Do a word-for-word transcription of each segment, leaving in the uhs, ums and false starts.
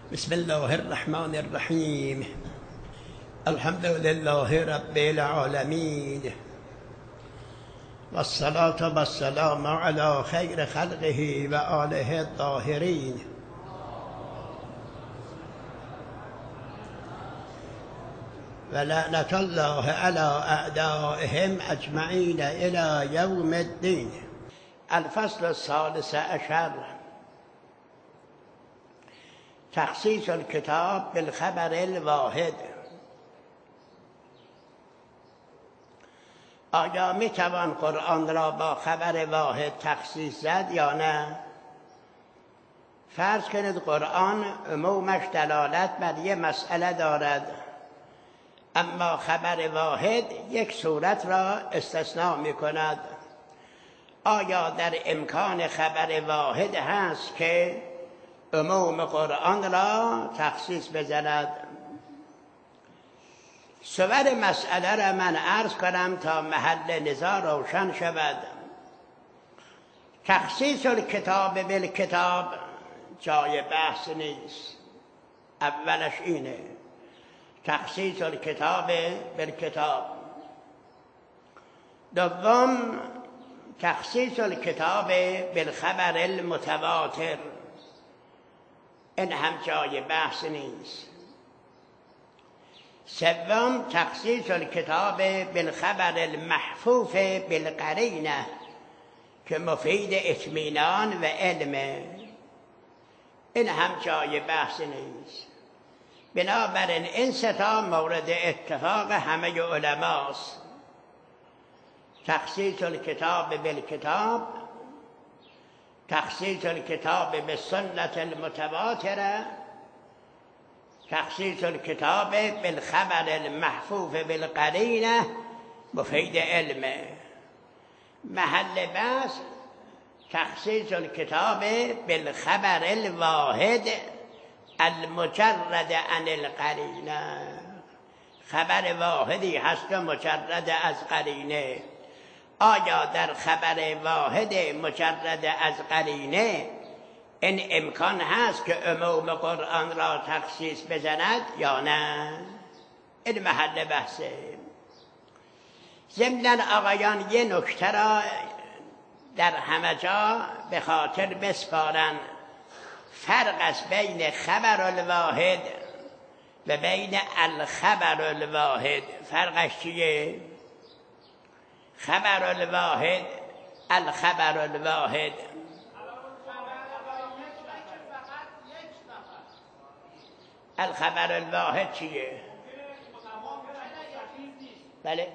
بسم الله الرحمن الرحیم. الحمد لله رب العالمین و الصلاة و السلام علی خیر خلقه و آله الطاهرین. و لعنت الله علی اعدائهم اجمعین الی یوم الدین. الفصل الثالث عشر، تخصیص الکتاب بالخبر الواحد. آیا می توان قرآن را با خبر واحد تخصیص زد یا نه؟ فرض کنید قرآن عمومش دلالت بر یک مسئله دارد، اما خبر واحد یک صورت را استثناء می کند. آیا در امکان خبر واحد هست که عموم قرآن را تخصیص بزند؟ صور مسئله را من عرض کنم تا محل نزاع روشن شود. تخصیص الکتاب بالکتاب جای بحث نیست. اولش اینه، تخصیص الکتاب بالکتاب. دوم، تخصیص الکتاب بالخبر المتواتر. این هم جای بحث نیست. سوم، تخصیص الکتاب بالخبر المحفوف بالقرینه که مفید اطمینان و علم. این هم جای بحث نیست. بنابراین این سه تا مورد اتفاق همه علماست. تخصیص الکتاب بالکتاب، تخصیص الکتاب بالسنة المتواتره، تخصیص الکتاب بالخبر المحفوف بالقرینه مفید علم. محل بحث تخصیص الکتاب بالخبر الواحد المجرد عن القرینه. خبر واحدی هست مجرد از قرینه. آیا در خبر واحد مجرد از قرینه این امکان هست که عموم قرآن را تخصیص بزند یا نه؟ این محل بحثه. ضمناً آقایان یه نکته را در همه جا به خاطر بسپارن. فرق است بین خبر الواحد و بین الخبر الواحد. فرقش چیه؟ خبر الواحد، الخبر الواحد. الخبر الواحد چیه؟ بله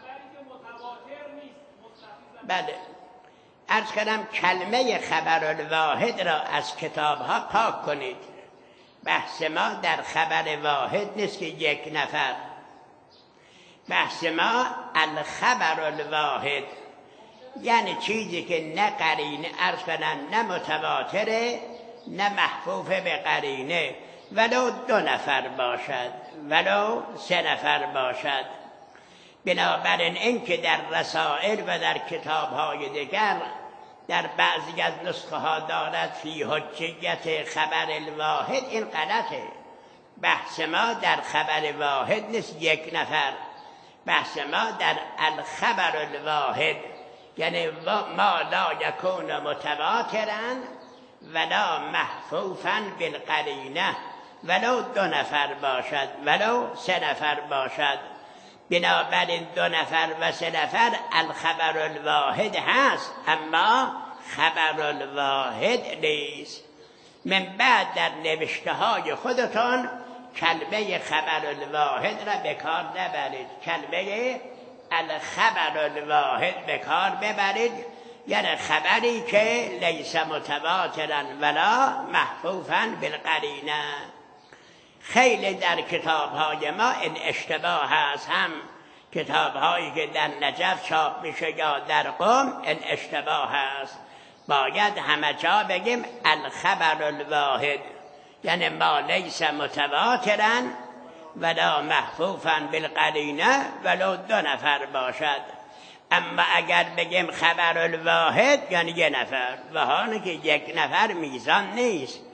بله عرض کردم کلمه خبر الواحد را از کتاب ها پاک کنید. بحث ما در خبر واحد نیست که یک نفر. بحث ما الخبر الواحد، یعنی چیزی که نه قرینه عرض کنن، نه متواتره، نه محفوف به قرینه، ولو دو نفر باشد، ولو سه نفر باشد. بنابراین این که در رسائل و در کتاب‌های دیگر در بعضی از نسخه ها دارد فی حجیت خبر الواحد، این غلطه. بحث ما در خبر واحد نیست یک نفر. بحث ما در الخبر الواحد، یعنی ما لا یکون متواترا ولا محفوفا بالقرینه، ولو دو نفر باشد، ولو سه نفر باشد. بنابراین دو نفر و سه نفر الخبر الواحد هست، اما خبر الواحد نیست. من بعد در نوشته های خودتون کلمه خبر الواحد را به کار نبرید، کلمه الخبر الواحد به کار ببرید، یعنی خبری که لیس متواترا ولا محفوفا بالقرینه. خیلی در کتاب های ما این اشتباه هست. هم کتاب هایی که در نجف چاپ میشه یا در قم، این اشتباه هست. باید همه جا بگیم الخبر الواحد، یعنی ما لیس متواترا ولا محفوفا بالقرینه ولو دو نفر باشد. اما اگر بگیم خبر الواحد یعنی یک نفر، و حالی که یک نفر میزان نیست.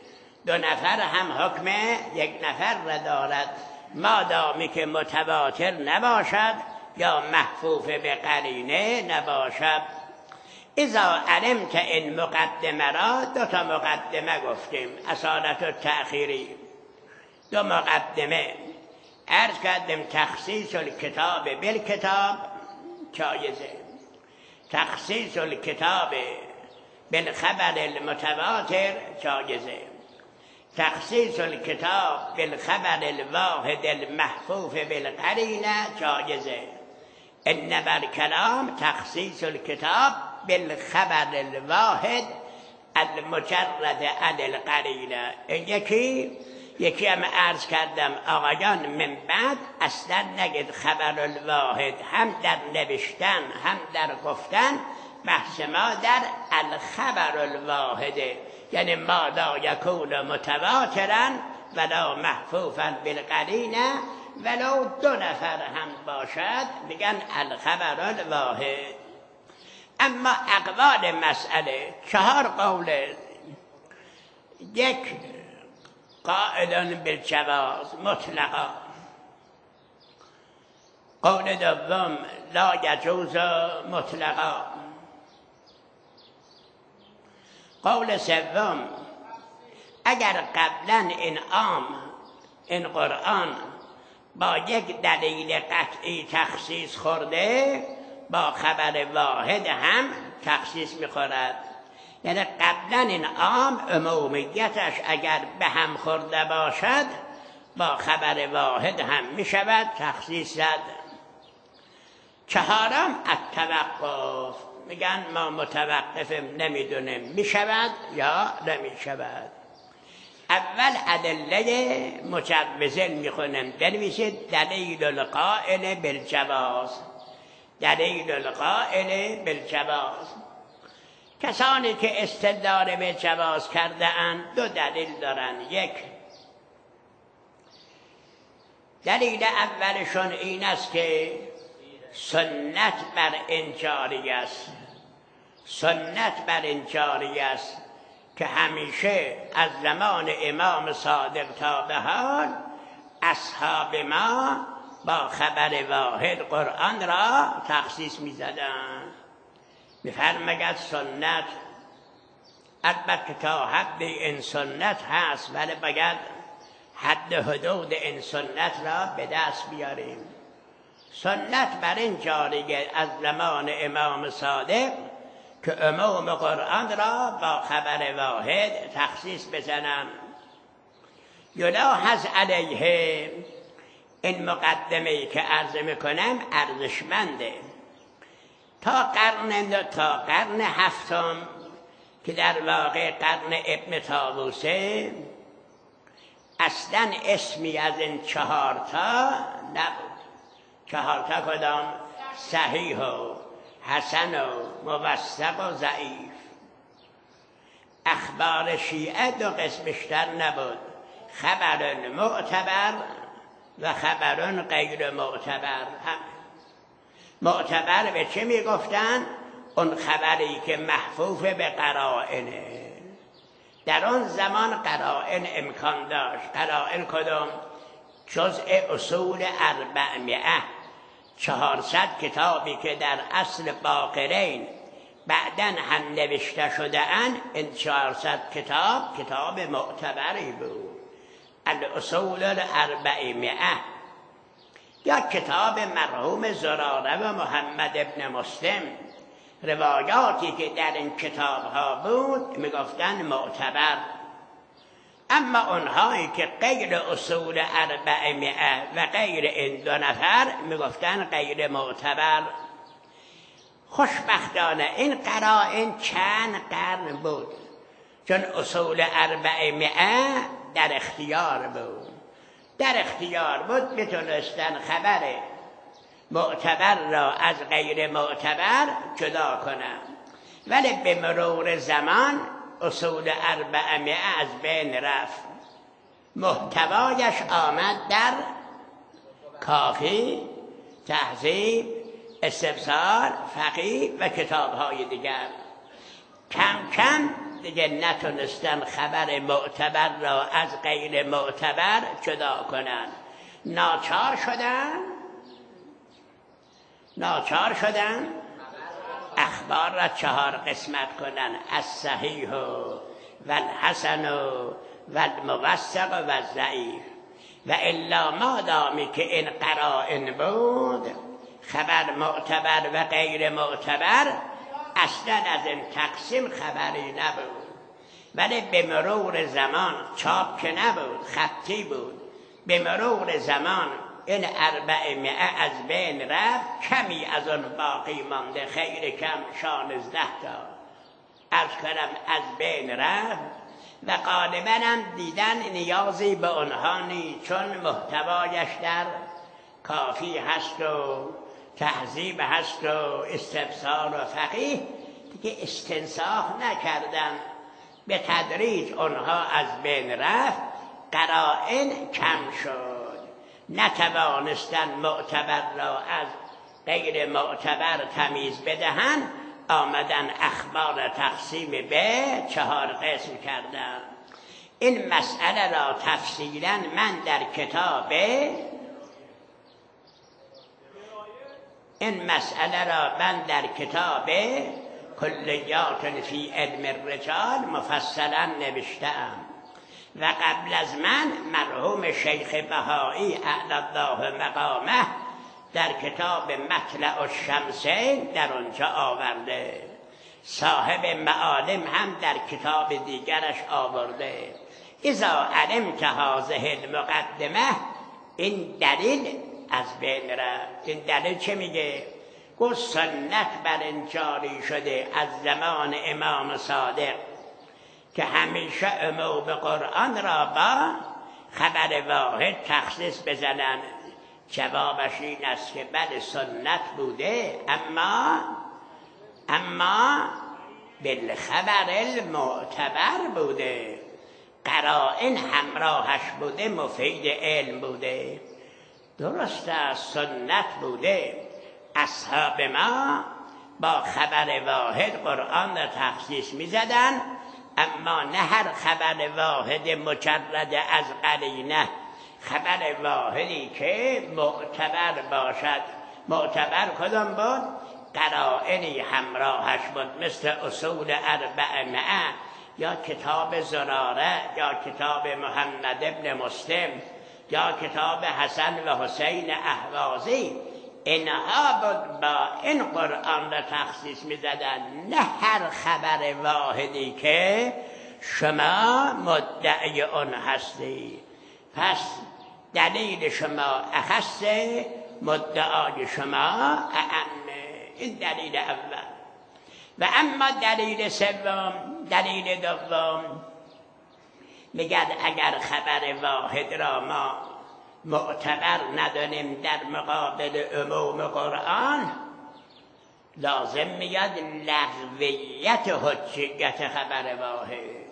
دو نفر هم حکم یک نفر را دارد، مادامی که متواتر نباشد یا محفوف به قرینه نباشد. اذا علمت این مقدمه را، دو تا مقدمه گفتیم، اصالت و تأخیری، دو مقدمه عرض کردیم. تخصیص الکتاب بالکتاب جایزه، تخصیص الکتاب بالخبر المتواتر جایزه، تخصیص الکتاب بالخبر الواحد المحفوف بالقرینه جایزه. انما الکلام تخصیص الکتاب بالخبر الواحد المجرد عن القرینه. یکی یکی هم عرض کردم آقایان، من بعد اصلا نگید خبر الواحد، هم در نوشتن هم در گفتن بحث ما در الخبر الواحده، یعنی ما لا یکون متواترا ولا محفوفا بالقرینه ولو دو نفر هم باشد میگن الخبر الواحد. اما اقوال مسئله چهار قول، یک قائل بالجواز مطلقا، قول دوم لا یجوز مطلقا، قول سوم اگر قبلا این عام این قرآن با یک دلیل قطعی تخصیص خورده با خبر واحد هم تخصیص میخورد. یعنی قبلا این عام عمومیتش اگر به هم خورده باشد با خبر واحد هم میشود تخصیص زد. چهارم التوقف، میگن ما متوقفیم نمیدونیم میشود یا نمیشود. اول ادله مجوزه میخونیم، بنویسید دلیل القائل بالجواز، دلیل القائل بالجواز. کسانی که استدلال به جواز کرده اند دو دلیل دارن. یک دلیل اولشون این است که سنت بر این جاری است، سنت بر این جاری است که همیشه از زمان امام صادق تا به حال اصحاب ما با خبر واحد قرآن را تخصیص می زدن. میفرماید سنت، البته تا حد این سنت هست ولی باید حد حدود این سنت را به دست بیاریم. سنت بر این جاریه از زمان امام صادق که عموم قرآن را با خبر واحد تخصیص بزنم. یلاحظ علیه، این مقدمه‌ای که عرض میکنم ارزشمنده. تا قرن تا قرن هفتم که در واقع قرن ابن طاووسه اصلا اسمی از این چهارتا نبود. چهارتا کدام؟ صحیح و حسن و موثق و ضعیف. اخبار شیعه دو قسم بیشتر نبود، خبر معتبر و خبر غیر معتبر. هم معتبر به چه میگفتن؟ اون خبری که محفوف به قرائنه. در آن زمان قرائن امکان داشت. قرائن کدام؟ جزء اصول اربعمائه، چهارصد کتابی که در اصل باقرین بعداً هم نوشته شده اند. این چهارصد کتاب کتاب معتبری بود، الاصول الاربعمائه. یا کتاب مرحوم زراره و محمد ابن مسلم، روایاتی که در این کتاب ها بود میگفتن معتبر. اما اونهایی که غیر اصول اربعمائه و غیر این دو نفر میگفتن غیر معتبر. خوشبختانه این قرائن چند قرن بود، چون اصول اربعمائه در اختیار بود. در اختیار بود میتونستن خبر معتبر را از غیر معتبر جدا کنن، ولی به مرور زمان اصول اربعمائه از بین رفت. محتوایش آمد در کافی، تهذیب، استبصار، فقیه و کتاب‌های دیگر. کم کم دیگه نتونستن خبر معتبر را از غیر معتبر جدا کنن. ناچار شدن ناچار شدن اخبار را چهار قسمت کنن: الصحیح و الحسن و الموثق و الضعیف. و الا ما دامی که این قرائن بود، خبر معتبر و غیر معتبر، اصلا از این تقسیم خبری نبود. ولی به مرور زمان، چاپ که نبود، خطی بود، به مرور زمان این اربعمائه از بین رفت، کمی از اون باقی مانده، خیر کم شانزده تا عرض کردم از بین رفت. و غالبا هم دیدن نیازی به اونها نیست، چون محتوایش در کافی هست و تهذیب هست و استفسار و فقیه، دیگه استنساخ نکردن. به تدریج اونها از بین رفت، قرائن کم شد، نتوانستن معتبر را از غیر معتبر تمیز بدهن، آمدن اخبار تقسیم به چهار قسم کردن. این مسئله را تفصیلا من در کتاب این مسئله را من در کتاب کلیات فی علم الرجال مفصلا نوشتم. و قبل از من مرحوم شیخ بهایی اعلی الله مقامه در کتاب مطلع الشمسین در اونجا آورده، صاحب معالم هم در کتاب دیگرش آورده. اذا علمت هذه المقدمه، این دلیل از بین رفت. این دلیل چه میگه؟ گفت سنت بر این جاری شده از زمان امام صادق که همیشه عموم قرآن را با خبر واحد تخصیص بزنن. جوابش این است که بله سنت بوده، اما اما بالخبر المعتبر بوده، قرائن همراهش بوده، مفید علم بوده. درست است سنت بوده، اصحاب ما با خبر واحد قرآن را تخصیص می زدن، اما نه هر خبر واحد مجرد از قرینه، خبر واحدی که معتبر باشد. معتبر کدام بود؟ قرائنی همراهش بود، مثل اصول اربعمائه یا کتاب زراره یا کتاب محمد ابن مسلم یا کتاب حسن و حسین اهوازی. اینها بود با این قرآن را تخصیص می زدن، نه هر خبر واحدی که شما مدعی اون هستی. پس دلیل شما اخص، مدعای شما اعمه. این دلیل اول. و اما دلیل سوم، دلیل دوم، میگد اگر خبر واحد را ما معتبر ندانیم در مقابل عموم قرآن، لازم میاد لغویت حجیت خبر واحد.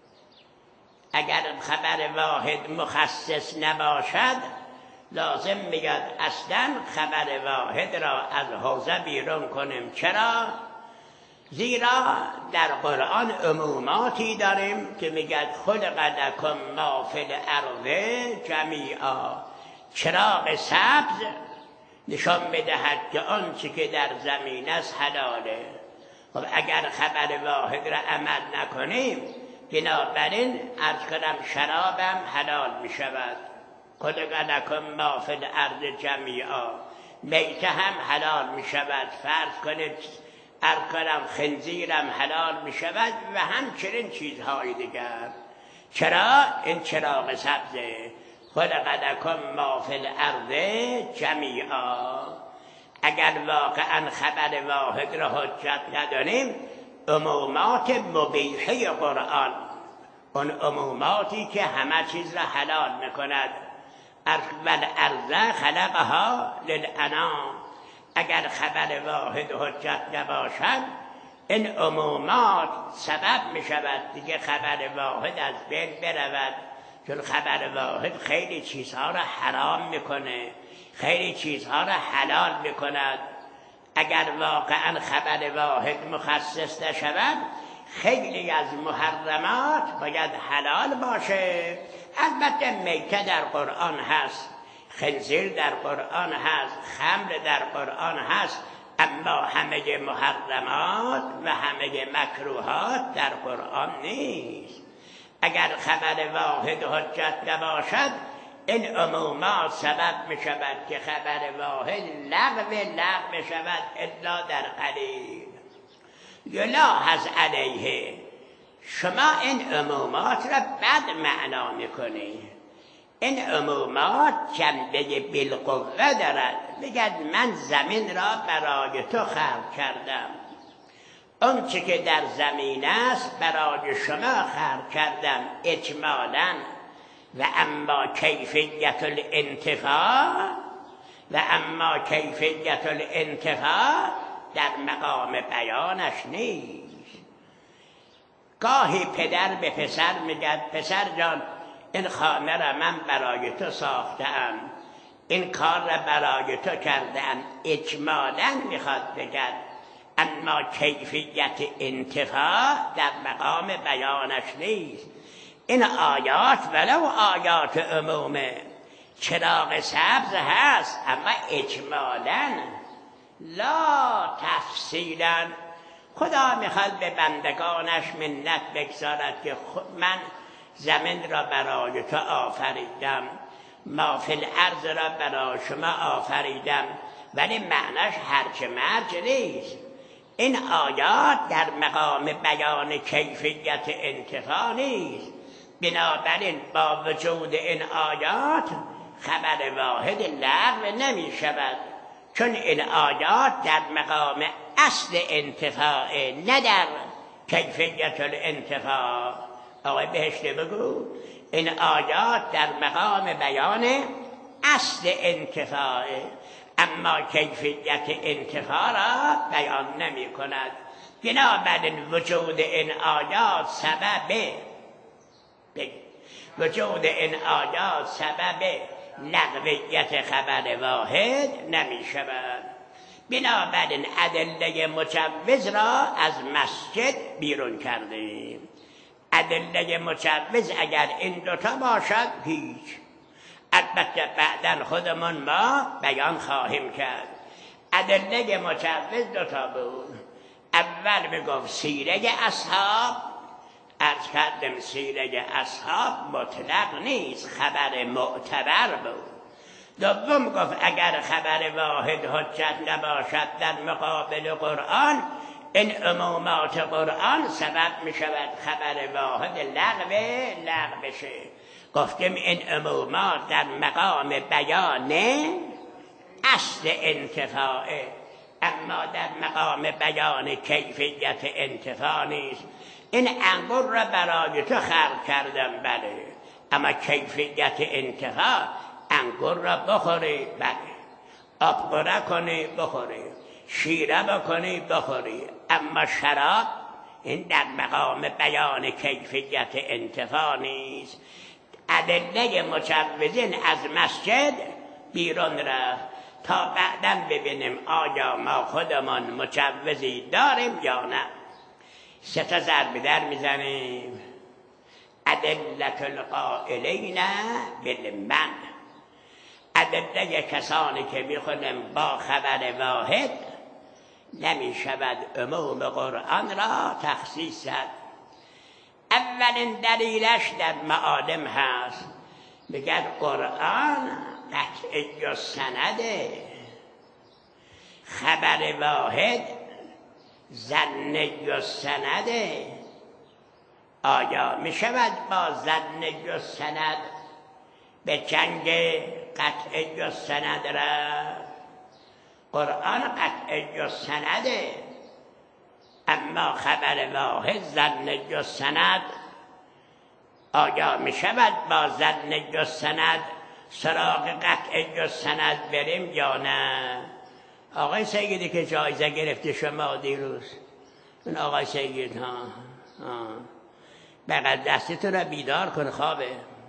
اگر خبر واحد مخصص نباشد، لازم میاد اصلا خبر واحد را از حوزه بیرون کنیم. چرا؟ زیرا در قرآن عموماتی داریم که میگه خلق لکم ما فی الارض جمیعا. چراغ سبز نشان میدهد که آنچه که در زمین است حلاله. خب اگر خبر واحد را عمل نکنیم، بنابراین عرض کنم شرابم حلال میشود. خلق لکم ما فی الارض جمیعا. میته هم حلال میشود. فرض کنید ارکنم خنزیرم حلال می شود و همچنین چیزهای دیگر. چرا؟ این چراغ سبزه. خلق لکم ما فی الارض جمیعا. اگر واقعا خبر واحد را حجت ندانیم، عمومات مبیحه قرآن، اون عموماتی که همه چیز را حلال میکند، والارض خلقها للانام، اگر خبر واحد حجت نباشد، این عمومات سبب می شود دیگه خبر واحد از بین برود. چون خبر واحد خیلی چیزها را حرام میکنه، خیلی چیزها را حلال میکند. اگر واقعا خبر واحد مخصص نشود، خیلی از محرمات باید حلال باشه. البته میته در قرآن هست، خنزیر در قرآن هست، خمر در قرآن هست، اما همه محرمات و همه مکروهات در قرآن نیست. اگر خبر واحد حجت نباشد، این عمومات سبب می شود که خبر واحد لغو لغو شود الا در قلیل. یلاحظ علیه، شما این عمومات را بد معنا میکنی. این عمومات جنبه بالقوه دارد. بگد من زمین را برای تو خلق کردم، اون چه که در زمین است برای شما خلق کردم اجمالاً، و اما کیفیت الانتفاع و اما کیفیت الانتفاع در مقام بیانش نیست. گاهی پدر به پسر میگد پسر جان این خانه را من برای تو ساختم، این کار را برای تو کردم، اجمالاً میخواد بگد، اما کیفیت انتفاع در مقام بیانش نیست. این آیات ولو آیات عمومه، چراغ سبز هست اما اجمالاً لا تفصیلاً. خدا میخواد به بندگانش منت بگذارد که من زمین را برای تو آفریدم، ما فی الارض را برای شما آفریدم، ولی معناش هرچه مرج نیست. این آیات در مقام بیان کیفیت انتفاع نیست. بنابراین با وجود این آیات خبر واحد لغو نمی شود، چون این آیات در مقام اصل انتفاع نه در کیفیت الانتفاع. آقای بهشتی بگو این آیات در مقام بیان اصل انتفاع، اما کیفیت انتفاع را بیان نمی کند. بنابراین وجود این آیات سبب وجود این آیات سبب لغویت خبر واحد نمی شود. بنابراین ادله مجوز را از مسجد بیرون کردیم. ادله مجوز اگر این دوتا باشد هیچ. البته بعداً خودمون ما بیان خواهیم کرد. ادله مجوز دوتا بود. اول میگفت سیره اصحاب، عرض کردم سیره اصحاب مطلق نیست، خبر معتبر بود. دوم گفت اگر خبر واحد حجت نباشد در مقابل قرآن، این عمومات قرآن سبب می شود خبر واحد لغو لغو بشه. گفتیم این عمومات در مقام بیان اصل انتفاع، اما در مقام بیان کیفیت انتفاع نیست. این انگور را برای تو خلق کردم، بله، اما کیفیت انتفاع انگور را بخوری، بله، آبقره کنی بخوری، شیره بکنی بخوری، اما شراب این در مقام بیان کیفیت انتفاع نیست. ادله مجوزین از مسجد بیرون رفت تا بعداً ببینیم آیا ما خودمان مجوزی داریم یا نه. سه تا ضرب در میزنیم. ادلت القائلین بالمن، ادله کسانی که میخونیم با خبر واحد نمی شود عموم قرآن را تخصیص زد. اولین دلیلش در معالم هست، میگن قرآن قطعی و سنده، خبر واحد ظنی و سنده. آیا می شود با ظنی و سند به جنگ قطعی و سند رفت؟ قرآن قطعی و سنده، اما خبر واحد ظنی و سند. آیا می شود با ظنی و سند سراغ قطعی و سند بریم یا نه؟ آقای سیدی که جایزه گرفته شما دیروز، اون آقای سید ها بغل دستیتون را بیدار کن، خوابه،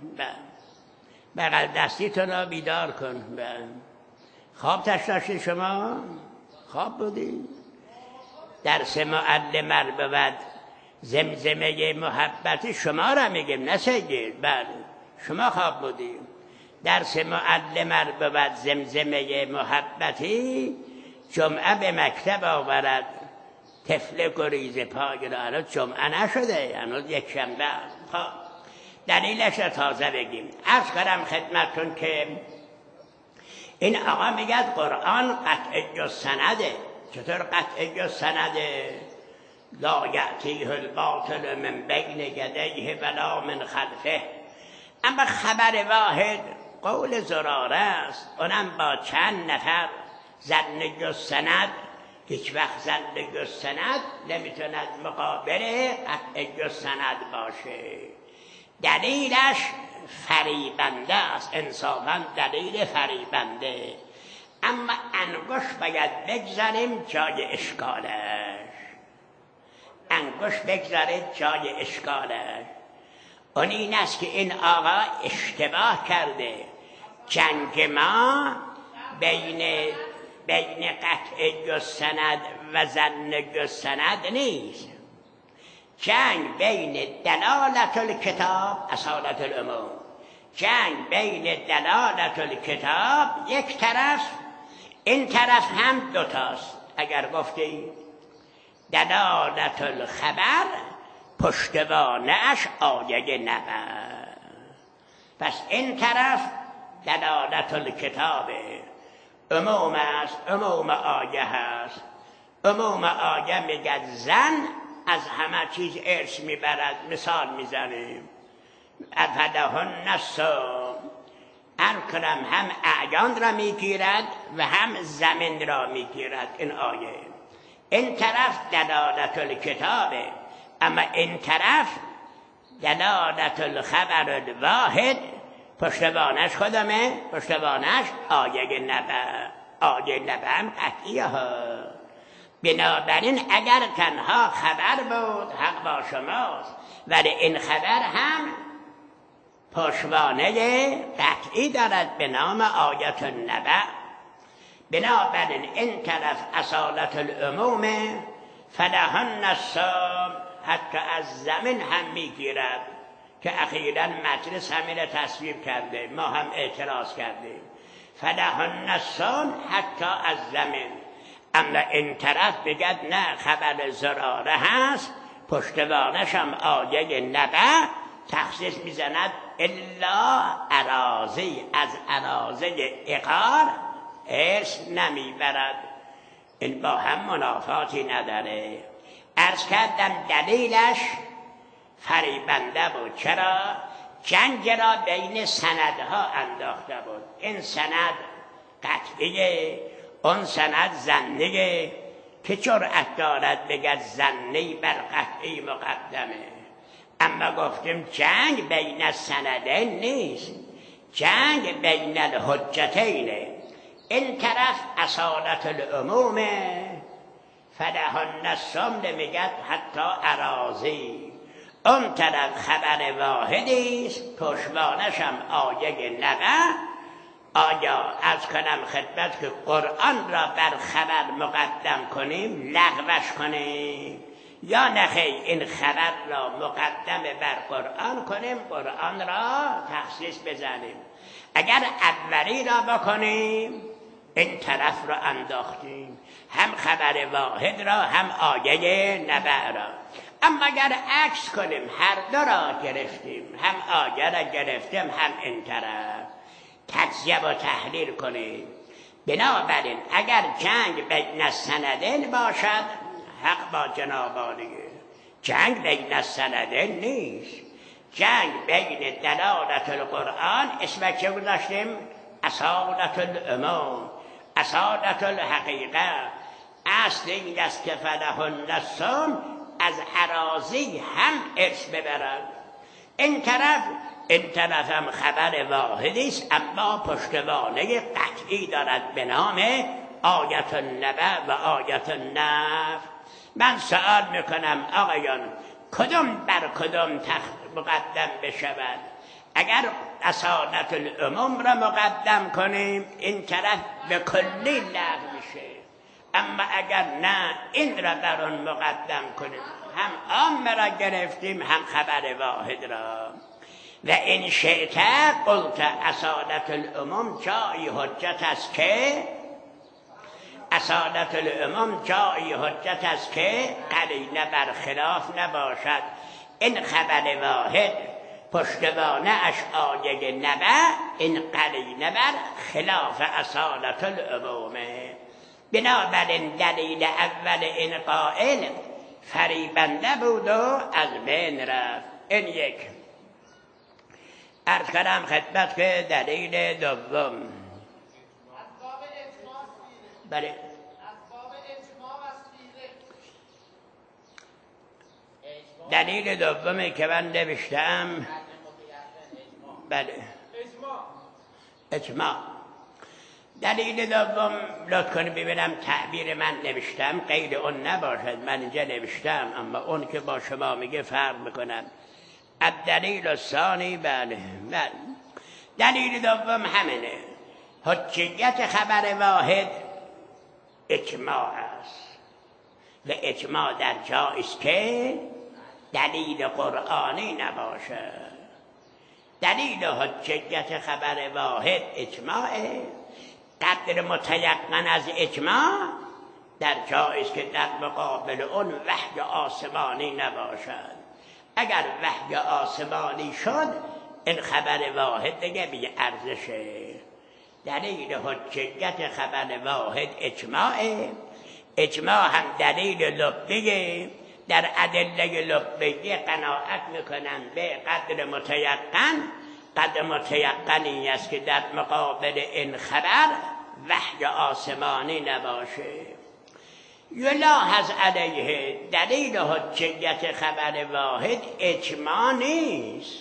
بغل دستیتون را بیدار کن. خواب تش داشتی شما؟ خواب بودی؟ درس معلم بود زمزمه محبتی شما را میگیم نه سید، بله شما خواب بودیم. درس معلم بود زمزمه محبتی، جمعه به مکتب آورد طفل گریز پای را. هنوز جمعه نشده، هنوز یک شنبه. خب دلیلش را تازه بگیم. عرض کردم خدمتتون که این آقا میگه قرآن قطع جز سنده. چطور قطع جز سنده؟ لا یأتیه الباطل من بین یدیه ولا من خلفه. اما خبر واحد قول زراره است، اونم با چند نفر. زن جز سند هیچ وقت زن جز سند نمیتوند مقابل قطع جز سند باشه. دلیلش فریبنده است، انصافا دلیل فریبنده. اما انگشت باید بگذاریم جای اشکالش، انگشت بگذارید جای اشکالش. اون این است که این آقا اشتباه کرده. جنگ ما بین بین قطع جز سند و زن جز سند نیست. جنگ بین دلالت الکتاب اصالت العموم، جنگ بین دلالت الکتاب یک طرف، این طرف هم دوتاست. اگر گفتی دلالت الخبر پشتوانش آیه نبر، پس این طرف دلالت الکتاب عموم است، عموم آیه هست. عموم آیه میگه زن از همه چیز ارث میبرد. مثال میزنیم افدهن الصوم، انکرم هم اعیان را میگیرد و هم زمین را میگیرد. این آیه این طرف دلالت الکتابه، اما این طرف دلالت الخبر الواحد. پشتوانش خودمه، پشتوانش آیه نبع. آیه نبع هم قطعیه ها. بنابراین اگر تنها خبر بود حق با شماست، ولی این خبر هم پشتوانه قطعی دارد به نام آیت النبع. بنابراین این طرف اصالت العمومه، فلهن الصوم، حتی از زمین هم میگیرد که اخیراً مجلس همین تصویب کرده، ما هم اعتراض کردیم. فلهن الصوم حتی از زمین. اما این طرف بگد نه، خبر زراره هست، پشتوانش هم آیه نبع. تخصیص میزند الا اراضی، از اراضی اقار ارث نمیبرد. این با هم منافاتی نداره. عرض کردم دلیلش فریبنده بود. چرا؟ جنگ را بین سندها انداخته بود. این سند قطعیه، اون سند زنیه. که جرأت دارد بگد زنی بر قطعی مقدمه. اما گفتیم جنگ بین السندین نیست، جنگ بین الحجتینه. این طرف اصالت العمومه، فلهن الصوم میگد حتی اراضی. اون طرف خبر واحدی است، پشتوانش هم آیه نبع. آیا از کنم خدمت که قرآن را بر خبر مقدم کنیم لغوش کنیم، یا نخیر این خبر را مقدم بر قرآن کنیم، قرآن را تخصیص بزنیم. اگر اولی را بکنیم این طرف را انداختیم، هم خبر واحد را هم آیه نبع را. اما اگر عکس کنیم هر دو را گرفتیم، هم آیه را گرفتیم هم این طرف، تجزیه و تحلیل کنیم. بنابراین اگر جنگ بین السندین باشد حق با جناب عالیه، جنگ بین السندین نیست. جنگ بین دلالت القرآن اسم چه گذاشتیم؟ اصالت العموم، اصالت الحقیقه. اصل این است که فلهن الصوم از اراضی هم ارث ببرد. این طرف این طرف هم خبر واحدی است، اما پشتوانه قطعی دارد به نام آیت النبع و آیت النفع. من سوال میکنم آقایان کدام بر کدام تخت مقدم بشود؟ اگر اصالت العموم را مقدم کنیم این طرف به کلی لغو میشه، اما اگر نه این را بر اون مقدم کنیم هم عام را گرفتیم هم خبر واحد را. و این شئت قلت اصالت العموم جایی حجت است که اصالت العموم جایی حجت است که قرینه بر خلاف نباشد. این خبر واحد پشتوانه اش آیه نبع، این قرینه بر خلاف اصالت العمومه. بنابراین دلیل اول این قائل فریبنده بود و از بین رفت. این یک. عرض کردم خدمت که دلیل دوم بله دلیل دومی که من نوشتم بله اجماع. دلیل دوم لطف کنید ببینم تعبیر من نوشتم غیر اون نباشد، من اینجا نوشتم اما اون که با شما میگه فرق میکنم. الدلیل الثانی بله بله دلیل دوم همینه، حجیت خبر واحد اجماع است و اجماع در جایی است که دلیل قرآنی نباشه. دلیل حجیت خبر واحد اجماعه. قدر متیقن از اجماع در جایی است که در مقابل اون وحی آسمانی نباشد. اگر وحی آسمانی شد این خبر واحد دیگه بی ارزشه. دلیل حجیت خبر واحد اجماعه. اجماع هم دلیل لبیه. در ادله لبیه قناعت میکنن به قدر متیقن. قدر متیقنی است که در مقابل این خبر وحی آسمانی نباشه. یلاحظ علیه دلیل حجیت خبر واحد اجماع نیست.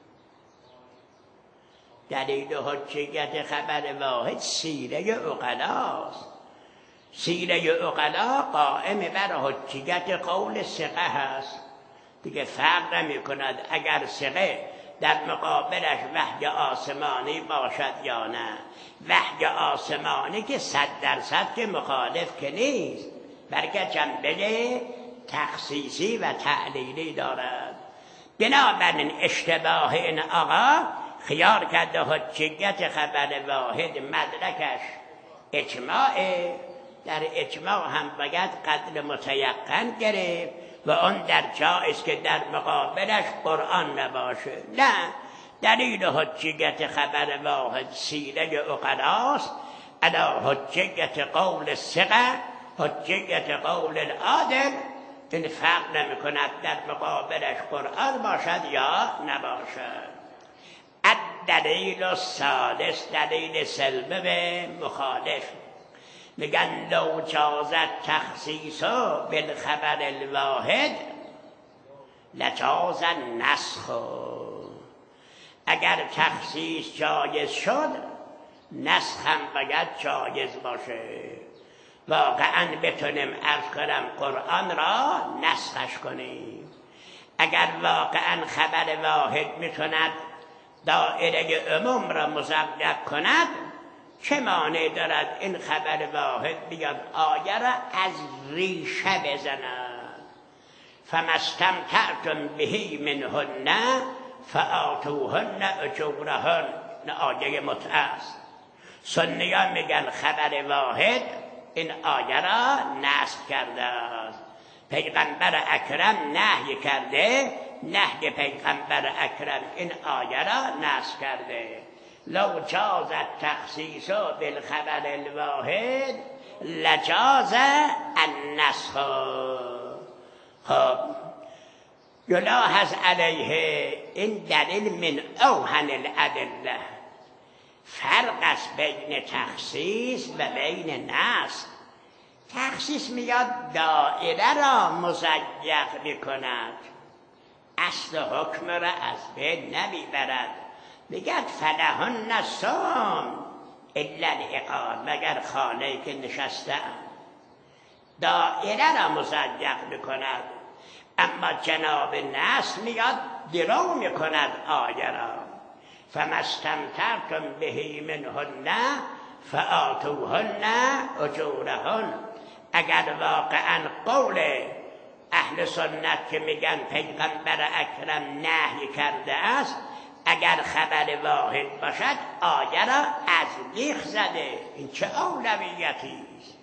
دلیل حجیت خبر واحد سیره عقلاست. سیره عقلا قائم بر حجیت قول ثقه هست. دیگه فرق نمی کند اگر ثقه در مقابلش وحی آسمانی باشد یا نه. وحی آسمانی که صد درصد که مخالف که نیست، بلکه جنبه تخصیصی و تعلیلی دارد. بنابراین اشتباه این آقا خیال کرده حجیت خبر واحد مدرکش اجماعه. در اجماع هم باید قدر متیقن گرفت و اون در جایی است که در مقابلش قرآن نباشه. نه، دلیل حجیت خبر واحد سیره عقلاست علی حجیت قول ثقه، حجیت قول العادل. این فرق نمی کند در مقابلش قرآن باشد یا نباشد. الدلیل الثالث دلیل سلمه به مخالف. میگن لو جازت تخصیص بالخبر الواحد لجاز النسخ. اگر تخصیص جایز شد نسخ هم باید جایز باشه. واقعا بتونیم عرض کنم قرآن را نسخش کنیم. اگر واقعا خبر واحد میتوند دایره عموم را مزبط کند، چه مانع دارد این خبر واحد بیاد آیه را از ریشه بزند. فما استمتعتم به منهن فآتوهن اجورهن. آیه متعه است. سنیان میگن خبر واحد این آیه را نسخ کرده است. پیغمبر اکرم نهی کرده، نهی پیغمبر اکرم این آیه را نسخ کرده. لو جاز التخصیص بالخبر الواحد لجاز النسخ. خب یلاحظ علیه این دلیل من اوهن الادله. فرق است بین تخصیص و بین نسخ. تخصیص میاد دایره را مضیق میکند، اصل حکم را از بین نمیبرد. میگد فلهن الصوم الا العقال، مگر خانه‌ای که نشسته‌ام. دایره را مضیق میکند. اما جناب نسخ میاد درو میکند آیه را. فما استمتعتم به منهن فآتوهن اجورهن. اگر واقعا قول اهل سنت که میگن پیغمبر اکرم نهی کرده است اگر خبر واحد باشد آیه را از بیخ زده. این چه اولویتی است؟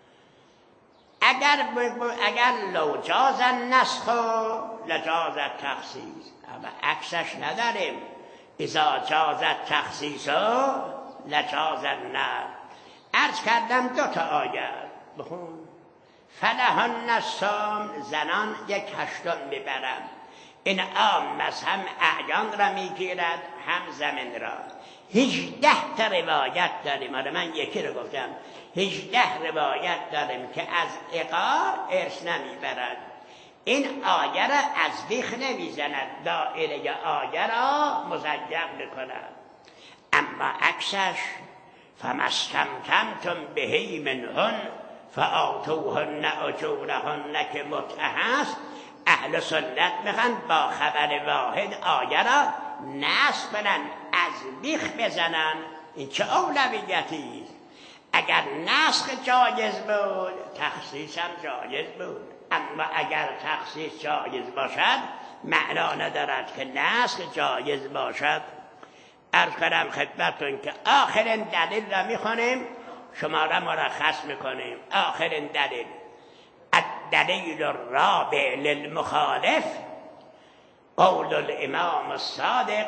اگر اگر لو جاز النسخ لجاز التخصیص، اما عکسش نداریم. اذا جاز التخصیص لجاز النسخ. عرض کردم دو تا آیه بخون. فلهن الصوم، زنان یک هشتم میبرم. این عام از هم اعیان را میگیرد هم زمین را. هجده تا روایت داریم، آره من یکی رو گفتم، هجده روایت داریم که از عقار ارث نمیبرد. این آیه را از بیخ نمیزند، دائره آیه را مزین میکند. اما عکسش فما استمتعتم به منهن فآتوهن اجورهن که متعه است. اهل سنت میخوان با خبر واحد آیه را نسخ کنن، از بیخ بزنن. این چه اولویتی است؟ اگر نسخ جایز بود تخصیص هم جایز بود، اما اگر تخصیص جایز باشد معنا ندارد که نسخ جایز باشد. عرض کنم خدمتتون که آخرین دلیل را میخونیم، شما را مرخص میکنیم. آخرین دلیل، الدلیل الرابع للمخالف قول الامام الصادق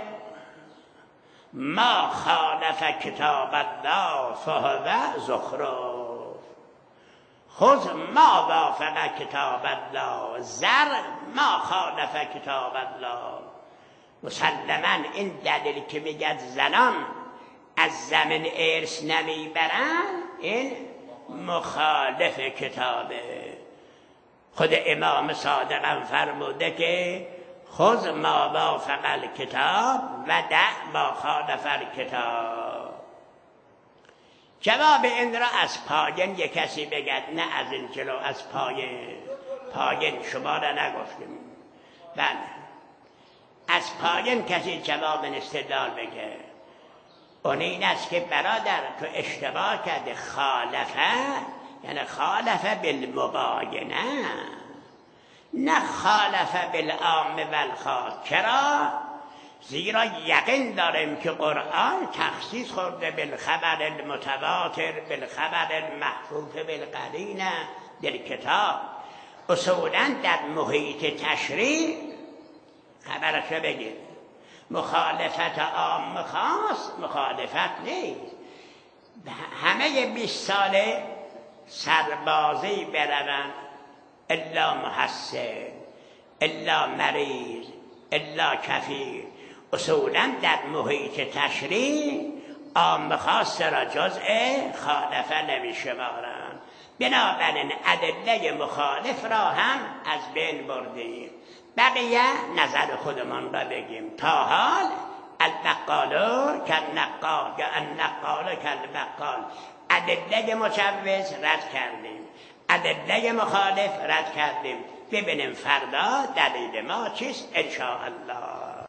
ما خالف کتاب الله فهو زخرف خذ ما وافق کتاب الله زر ما خالف کتاب الله. مسلما این دلیل که میگه زنان از زمین ارث نمیبرن این مخالف کتابه. خود امام صادق هم فرموده که خذ ما وافق الکتاب و دع ما خالف الکتاب. جواب این را از پایین یک کسی بگد، نه از این جلو، از پایین. پایین شما را نگفتیم. بله، از پایین کسی جواب استدلال بگه. اون این است که برادر تو اشتباه کرده. خالفه یعنی خالفه بالمباینه، نه خالفه بالعام والخاص. چرا؟ زیرا یقین داریم که قرآن تخصیص خورده بالخبر المتواتر، بالخبر المحفوظ بالقرینه بالکتاب. اصولا در محیط تشریع خبرش بگیر. مخالفت عام خاص مخالفت نیست. همه بیست ساله سربازی برون الا محسن الا مریض الا کفیر. اصولا در محیط تشریع عام خاص را جزء خالفه نمیشمارن. بنابراین ادله مخالف را هم از بین بردیم. بقیه نظر خودمان را بگیم. تا حال البقالو کالنقال یا النقالو کالبقال. ادله مجوز رد کردیم، ادله مخالف رد کردیم. ببینیم فردا دلیل ما چیست ان شاء الله.